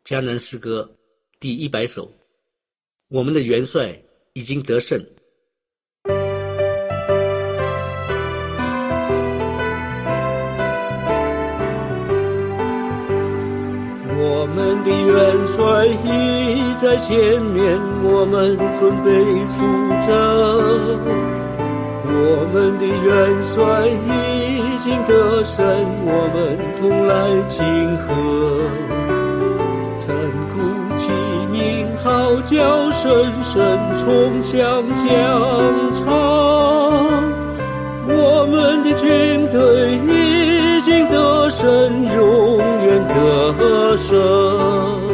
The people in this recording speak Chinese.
迦南诗歌第100首，我们的元帅已经得胜。 我们的元帅已在前面，我们准备出征。我们的元帅已经得胜，我们同来庆贺。残酷其名号角声声冲向疆场。我们的军队已经得胜，永远得胜。